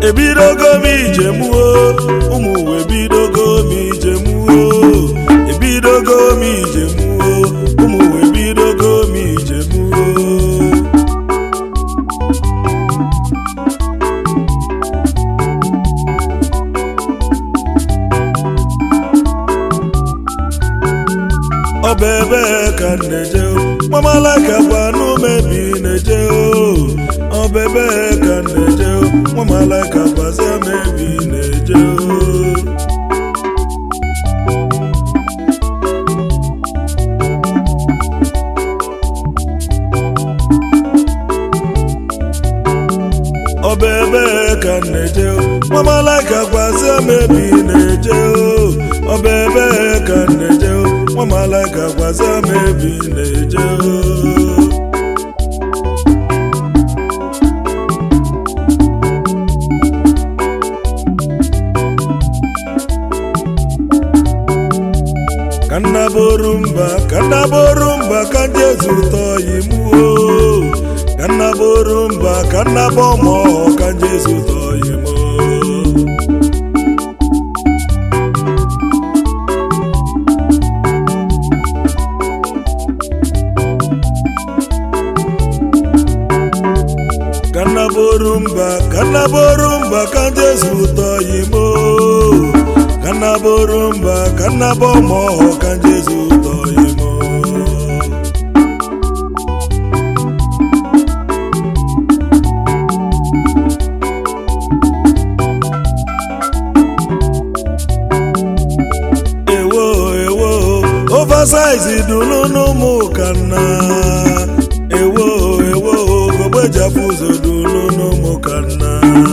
ebidogo m ijem ụmụ uwe ebidogo m ijem ebidogo m ijem ụmụ uwe ebidogo m ijem Obebe ka neje mamalaka kwanu mebi neje Obebe ka neje mamalaka kwaza mebi neje Obebe ka neje mamalaka kwaza mebi neje Obebe ka neje mamalaka kwaza mebi neje Kanaborumba kanjezu toyimu Kanaborumba kanabomo kanjezu toyimu Kanaborumba kanjezu toyimu Kanaborumba kanabomo kanjezu toyimu Ewo oversize dulunu mukana Ewo gogbeja fuzo dulunu mukana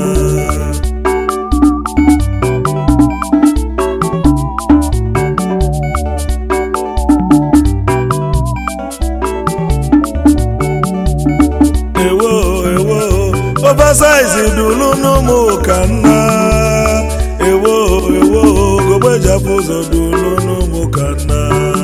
Oversize dulunu mukana Ewo gogbeja fuzo dulunu mukana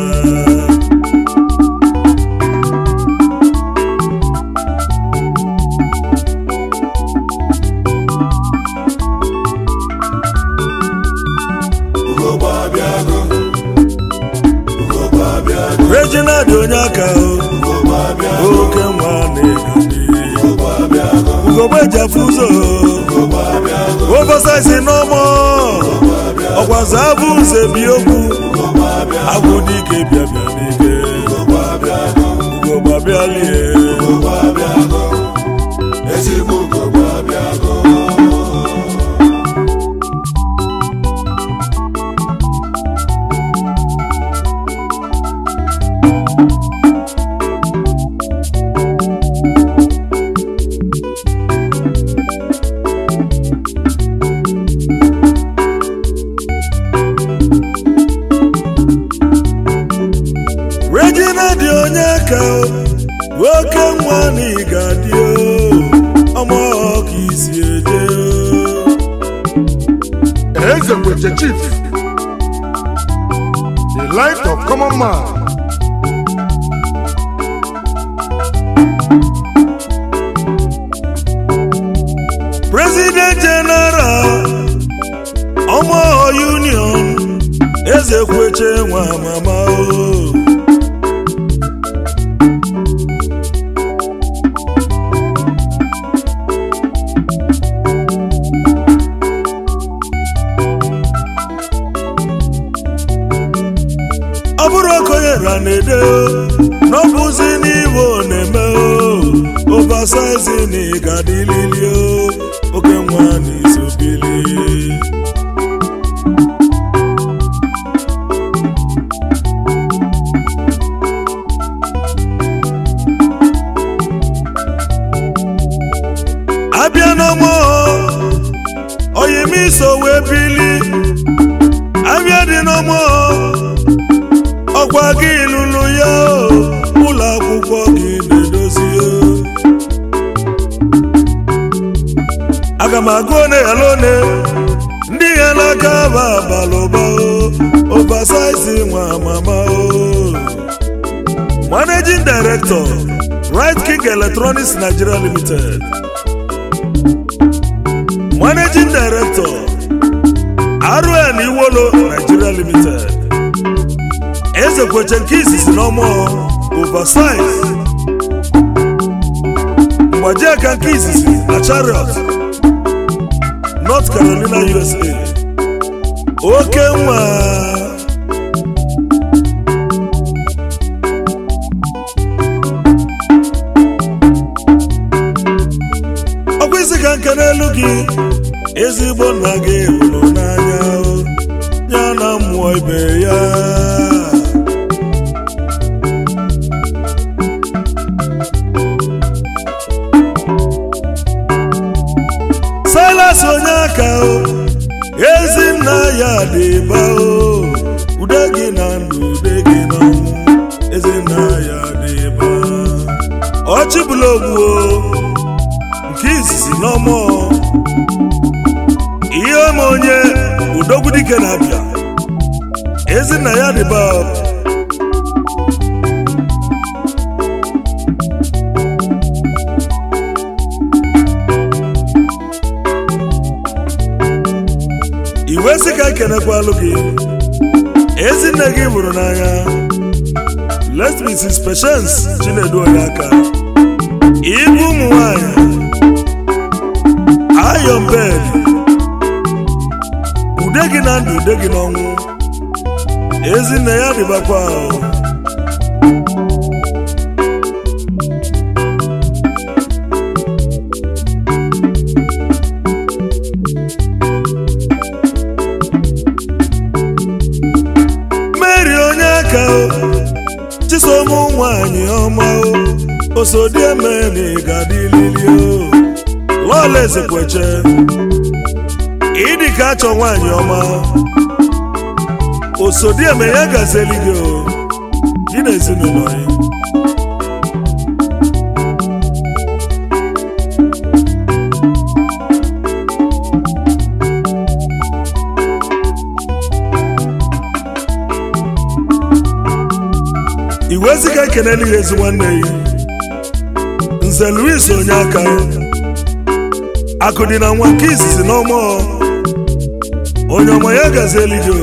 Regina Donyaka oke mwane Ugogbeja fuzo Oversize no more Okwazabu nzebiokwu Agudike biabianike Ugogbabialie Ezigbo ugogbabiago Regina Donyaka woke nwani gadio omo kisi eje Ezekweche Chief, the light of common man. President General Omo Union Ezekweche nwa mama Ranede n'obuzi n'iwo na-eme oversize n'igadilili oke nwa n'isobili abịa n'ọmụ oyimiso wee bili abịa dị n'ọmụ ọkwa gị lụlụ ya ụlọ akwụkwọ gị na-edozi aga m agụ one alone ndị ya n'aka ba abalụba oversize nwa mama Managing Director Right King Electronics Nigeria Limited Managing Limited. Eze kweche nke izizi n'ọmụ oversize. Mgbaji aka nke izizi na Chariot, North Carolina, USA. Oke nwa ọkwa isi ka nke n'elu gị ezigbo nna gị hụrụ n'anya ya na mmụọ ibe ya. Silas onye aka ezi nna ya dịba ude gị na ndụ ude gị na ọnwụ ezi nna ya dịba ọchịbụla ogbu nke izizi n'ọmụ ihe ma onye udogwu dike na-abịa ezi nna ya dịba iwe sị ka ekenekwalụ gị ezinne gị bụrụ n'anya let Mrs. Patience Chinedu onye aka ibu ụmụ nwanyị Iron Bed ude gị na ndụ ude gị n'ọnwụ ezinne ya dịbakwa Chisom nwanyị ọma osodieme na ịgadilili Lọla Ezekweche ịdị ka achọ nwanyị ọma osodieme ya gazeli gị gị na ezinụlọ ya. Iwe ziga keneli ezi nwanne ya Nze Louis onye aka akụdị na nwa nke izizi n'ọmụ onye ọma ya gazeli gị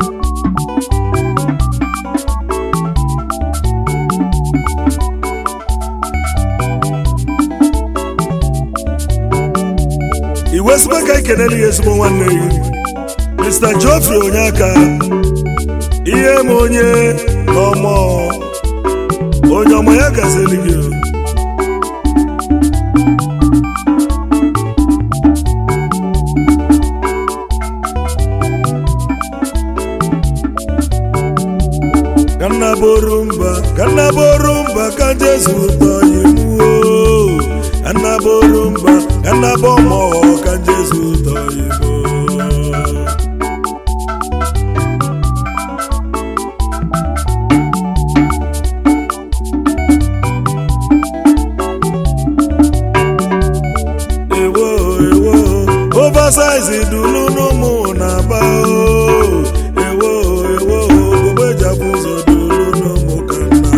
iwe ziga ka keneli ezigbo nwanne ya Mr. Geoffrey onye aka ihe ma onye n'ọmụ onye ọma ya gazeli gị Kanna borumba ka Jesu tọyị mụọ kanna borumba kanna bọmọ ka Jesu tọyị mụọ oversize dulu n'ụmụ na-aba ewo ogbe japụ ụzọ dulu n'ụmụ ka nna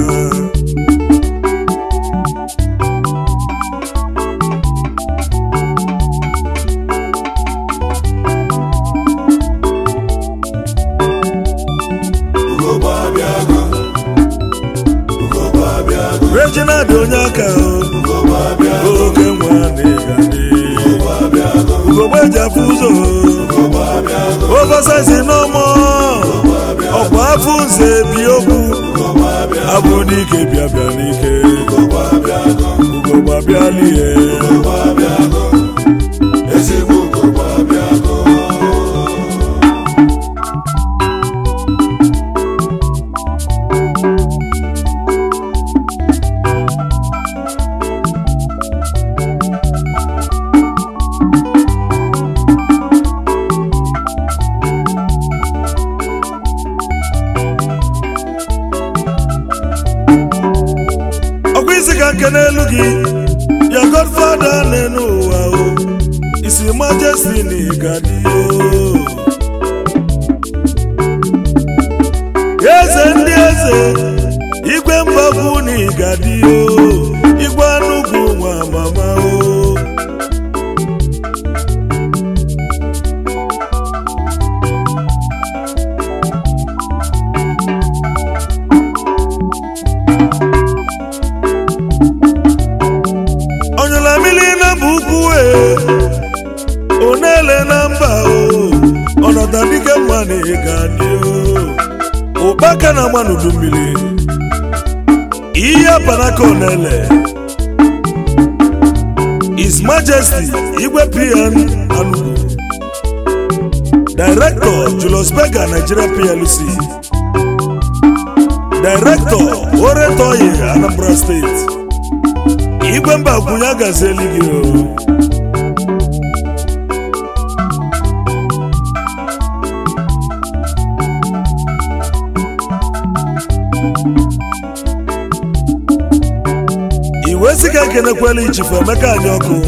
Reginald onye aka oke nwa na-egade Ugogbe japụ ụzọ oversize n'ọmụ ọkwa afọ nze bi okwu abụ n'ike bịa n'ike ugogbe abịala ihe nke n'elu gị ya Godfather n'elu ụwa isi Majesty na ịgadi eze ndị eze igwe mgbagwu na ịgadi igwe anugwu nwa mama na ịga dị ụkpaka na agba n'udu mmiri ihe panaka onele His Majesty Igwe PN Anugu Director Julius Berger Nigeria PLC Director Oretoye Anambra State Igwe Mbakwunye gazeli gị Iwesiga kenekweli Chief Emeka Anyoku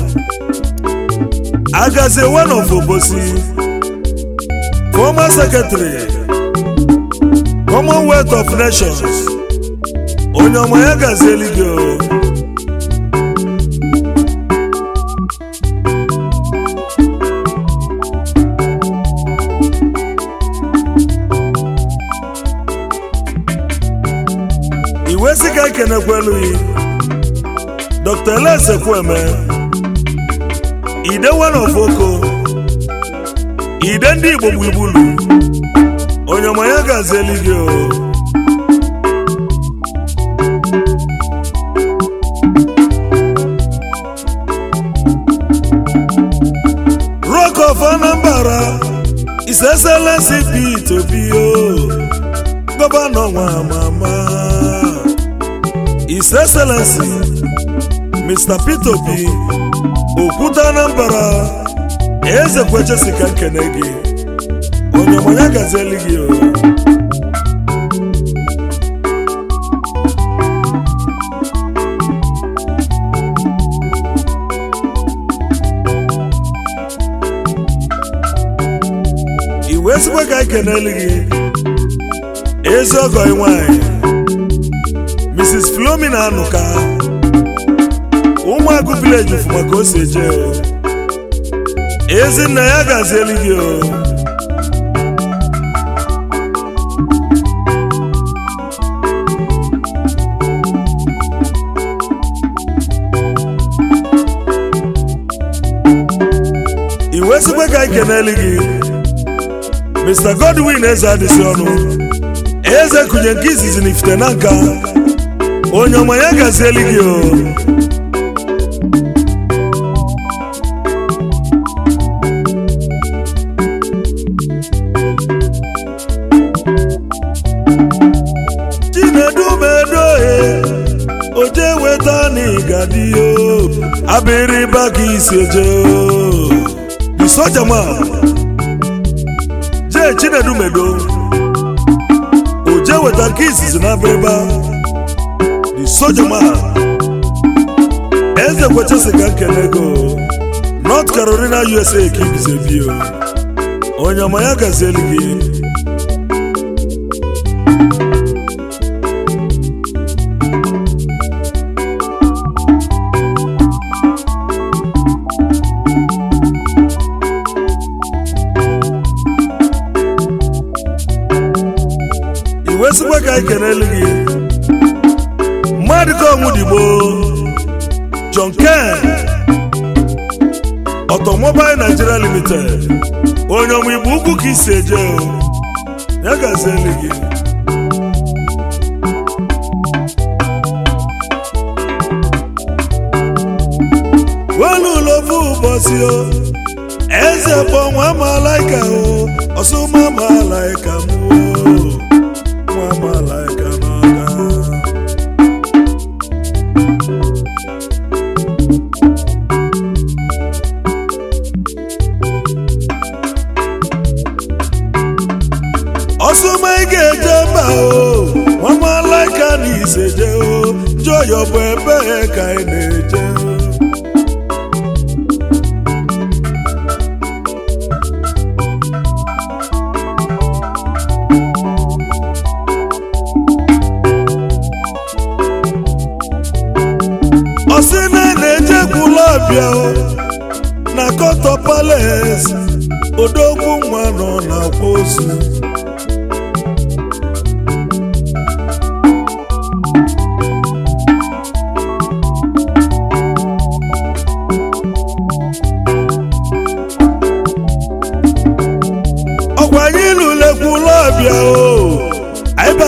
Agaze one of Obosi Former Secretary Commonwealth of Nations Onyoma ya gazeli gị Iwesiga kenekweli Dr. Eleze Kweme Ide one of Oko Ide ndị Igbo Gbibulu Onyoma ya gazeli gị Rock of Anambra His Excellency Peter Obi Governor nwa mama His Excellency Mr. Peter Obi Okwuta Anambra Eze kwechesi ka nkene gị Onyoma ya gazeli gị Iwesikwa ka ikeneli gị Eze ọgọ nwanyị Mrs. Flomina Anuka Ụmụagụ village of maka ose je Ezinna ya gazeli gị Iwesikwa ka ikeneli gị Mr. Godwin Eze adịsị ọnụ Eze kunye nke izizi n'ifite na nka Onyoma ya gazeli gị Oje weta n'igadi Abịrịba ka isi eje The Soldier Man Je Chinedu Medo Oje weta nke izizi na abịrịba The Soldier Man Eze kwechesi ka nkene go North Carolina USA ka ibizebi Onyoma ya gazeli gị Iwesikwa ka ikeneli gị Mmadụ ka Onwudigbo John Ken Automobile Nigeria Limited Onyoma Igbo ukwu ka isi eje ya gazeli gị Walulovu ụbọchị Eze bụ nwa malaika Ọsụma malaika Malaika n'aka Ọsụma ị ga-eje mba nwa malaika n'iseje Joyo bụ ebe ka ị na-eje Osina na-eje Gwulabia na Koto Palace Odogwu nwa nọ na kwosu Ọgwanyị lule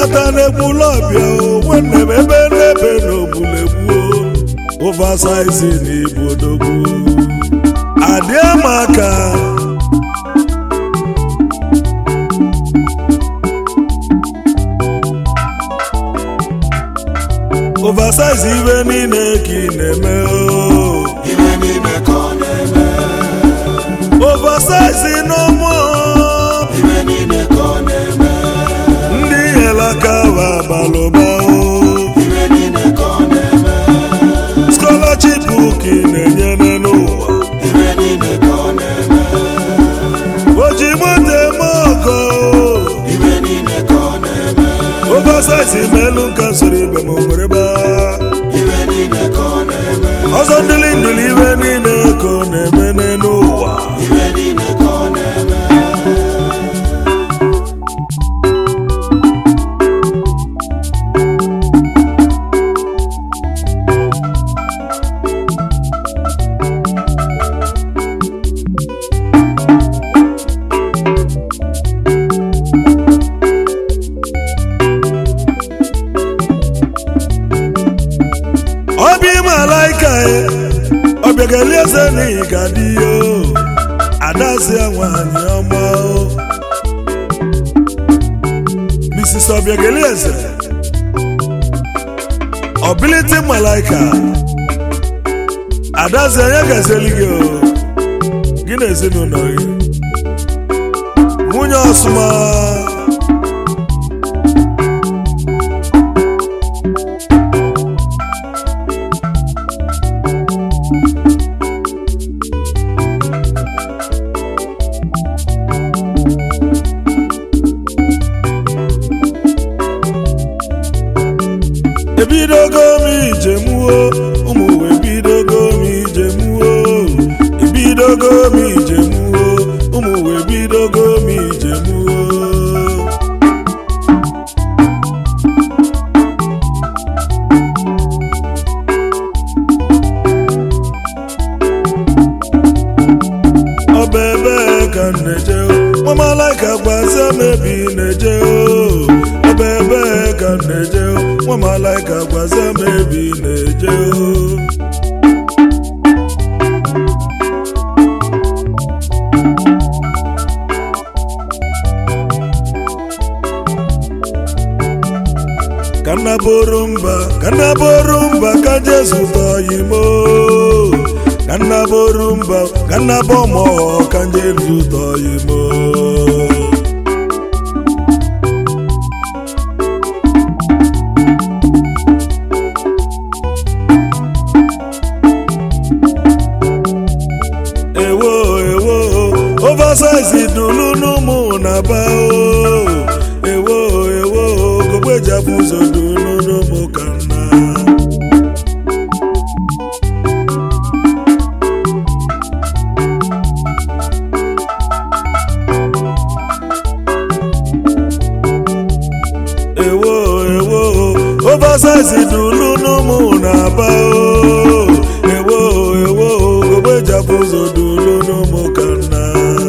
nkata na-egbula ọbịa nwanne m ebe n'ebe n'ogbulegbuo oversize na ibu odogwu adịa m aka oversize ibe niile ka ị na-eme ibe niile ka ọ na-eme oversize n'ụmụ ibe niile ka ọ na-eme ndị helaka abalụba ibe niile ka ọ na-eme scholarship ka ị na-enye n'ụwa ibe niile ka ọ na-eme ojimoto eme ọgọ ibe niile ka ọ na-eme oversize melu nka soro ibe ma nwere ba ibe niile ka ọ na-eme ọzọ ndụli ndụli ibe niile ka ọ na-eme n'ụwa ibe niile ka ọ na-eme obi malaika ọbịageli eze n'iga dị yo adazi nwanyị ọma Mrs. ọbịageli eze ability malaika adazi anya gazeli gị gị na ezinụlọ gị nwunye ọsụma ebidogo m ijemuo ụmụ uwe ebidogo m ijemuo ebidogo m ijemuo ụmụ uwe ebidogo m ijemuo ọba ebe ka m na-eje nwamalaika gbaza m ebe ị na-eje ọba ebe ka m na-eje nwamalaika gbaza m ebe ị na-eje ka nna bụrụ mba ka Jesu tọghị m ka nna bụrụ mba ka nna bụ ọmụ ka Jesu tọghị m ewo oversize dulu n'ụmụ na-aba ewo gogbejabu ụzọ dulu n'ụmụ ka nna ewo oversize dulu n'ụmụ na-aba ewo gogbejabu ụzọ dulu n'ụmụ ka nna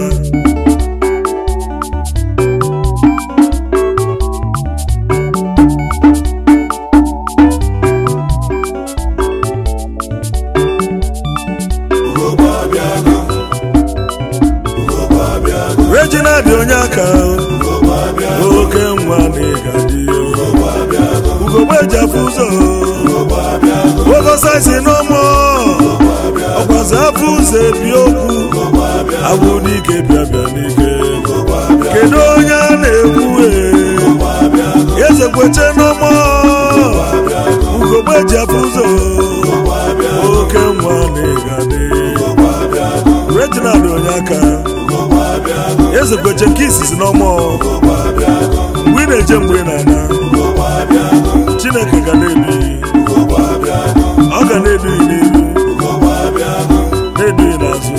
Regina dị onye aka oke nwa n'ịga dị ugogbejabu ụzọ oversize n'ụmụ ọgwazi afọ ụzọ ebi okwu agwụ n'ike bịa n'ike kedu onye a na-ekwu eze kweche n'ụmụ ugogbejabu ụzọ oke nwa n'ịga dị Regina dị onye aka eze kweche nke isisi n'ọmụ mgbe ị na-eje mgbe ị na-ana Chineke ga na-edu ọ ga na-edughị n'ihu na-edughị n'azụ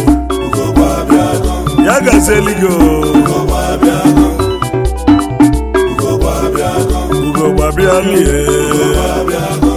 ya gazieli gị ugogbe abịalie